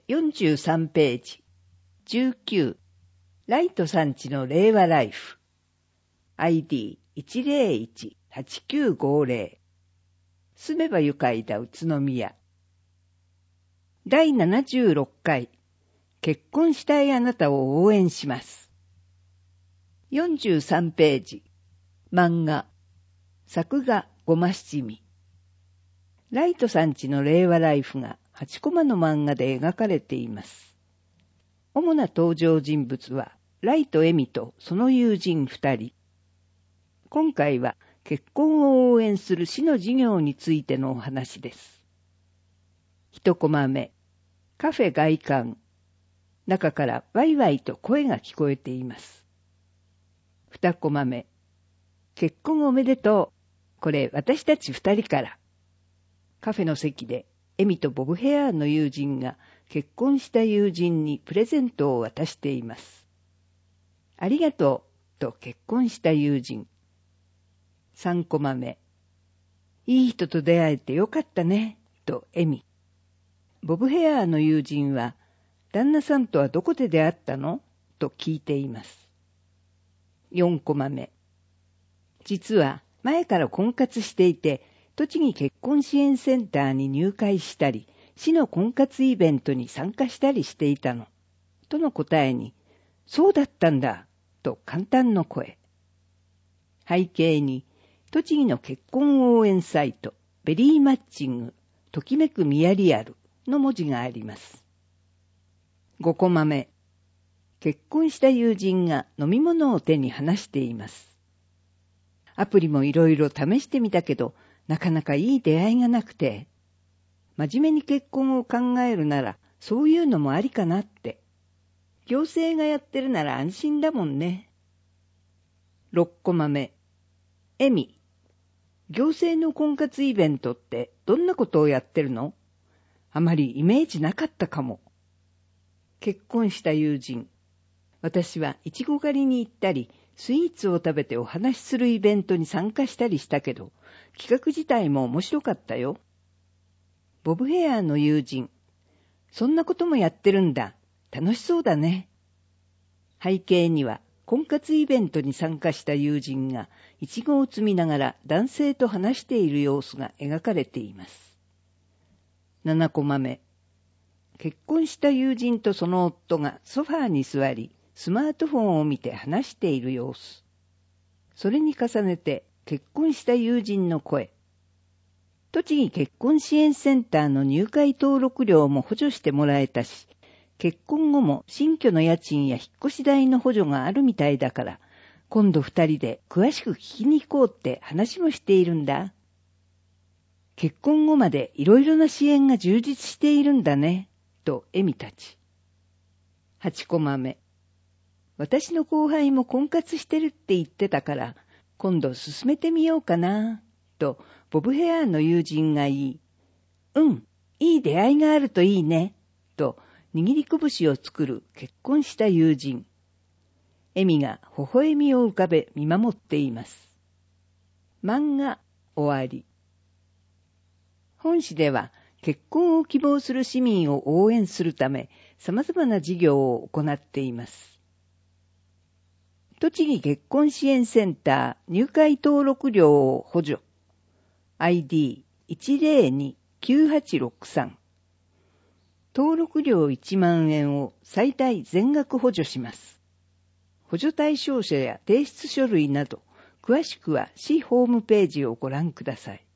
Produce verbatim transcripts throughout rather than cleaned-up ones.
よんじゅうさんページ。じゅうきゅう。ライトさんちの令和ライフ。アイディーいちゼロいちはちきゅうごゼロ。住めば愉快だ宇都宮。だいななじゅうろっかい。結婚したいあなたを応援します。よんじゅうさんページ。漫画。作画ごま七味。ライトさんちの令和ライフがはちコマの漫画で描かれています。主な登場人物は、ライトエミとその友人二人。今回は結婚を応援する市の事業についてのお話です。一コマ目。カフェ外観。中からワイワイと声が聞こえています。二コマ目。結婚おめでとう。これ私たち二人から。カフェの席でエミとボブヘアーの友人が結婚した友人にプレゼントを渡しています。ありがとうと結婚した友人。三コマ目。いい人と出会えてよかったねとエミ。ボブヘアーの友人は旦那さんとはどこで出会ったのと聞いています。四コマ目。実は前から婚活していて、栃木結婚支援センターに入会したり、市の婚活イベントに参加したりしていたの。との答えに、そうだったんだ、と簡単の声。背景に、栃木の結婚応援サイト、ベリーマッチング、ときめくミヤリアルの文字があります。ごコマ目。結婚した友人が飲み物を手に話しています。アプリもいろいろ試してみたけど、なかなかいい出会いがなくて、真面目に結婚を考えるなら、そういうのもありかなって。行政がやってるなら安心だもんね。ろくコマ目。エミ。行政の婚活イベントってどんなことをやってるの？あまりイメージなかったかも。結婚した友人。私はいちご狩りに行ったり、スイーツを食べてお話しするイベントに参加したりしたけど、企画自体も面白かったよ。ボブヘアーの友人。そんなこともやってるんだ。楽しそうだね。背景には、婚活イベントに参加した友人が、イチゴを摘みながら男性と話している様子が描かれています。ななコマ目。結婚した友人とその夫がソファーに座り、スマートフォンを見て話している様子。それに重ねて結婚した友人の声。栃木結婚支援センターの入会登録料も補助してもらえたし、結婚後も新居の家賃や引っ越し代の補助があるみたいだから、今度二人で詳しく聞きに行こうって話もしているんだ。結婚後までいろいろな支援が充実しているんだね、とエミたち。はちコマ目。私の後輩も婚活してるって言ってたから、今度進めてみようかな、とボブヘアーの友人が言い、うん、いい出会いがあるといいね、と握り拳を作る結婚した友人。エミが微笑みを浮かべ見守っています。漫画終わり。本誌では結婚を希望する市民を応援するため様々な事業を行っています。栃木結婚支援センター入会登録料を補助 アイディーいちゼロにきゅうはちろくさん 登録料いちまんえんを最大全額補助します。補助対象者や提出書類など詳しくは市ホームページをご覧ください。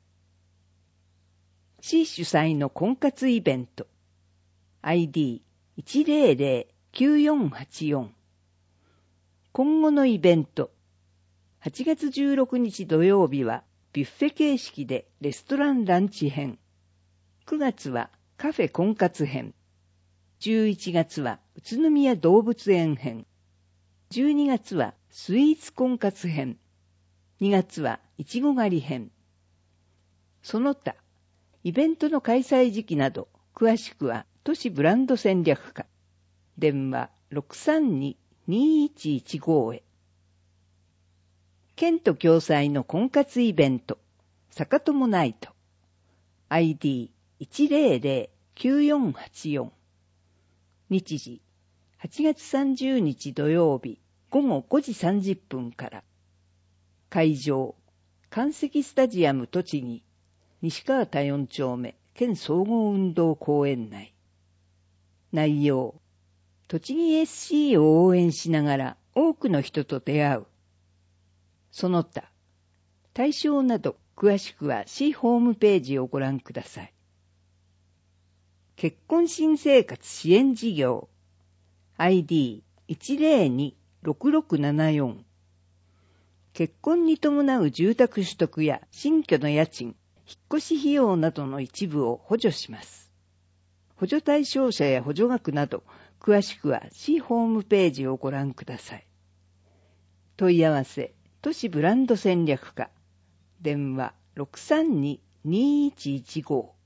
市主催の婚活イベント アイディーいちゼロゼロきゅうよんはちよん。今後のイベント。はちがつじゅうろくにち土曜日はビュッフェ形式でレストランランチ編。くがつはカフェ婚活編。じゅういちがつは宇都宮動物園編。じゅうにがつはスイーツ婚活編。にがつはいちご狩り編。その他、イベントの開催時期など、詳しくは都市ブランド戦略課。電話 ろくさんに にいちいちご へ。県と共催の婚活イベント、坂友ナイト。アイディーいちゼロゼロきゅうよんはちよん。 日時、はちがつさんじゅうにち土曜日ごごごじさんじゅっぷんから。会場、関石スタジアム栃木、西川田よん丁目、県総合運動公園内。内容、栃木 エスシー を応援しながら多くの人と出会う。その他、対象など詳しくは市ホームページをご覧ください。結婚新生活支援事業 アイディーいちゼロにろくろくななよん 結婚に伴う住宅取得や新居の家賃、引っ越し費用などの一部を補助します。補助対象者や補助額など詳しくは市ホームページをご覧ください。問い合わせ、都市ブランド戦略課、電話 ろくさんに にいちいちご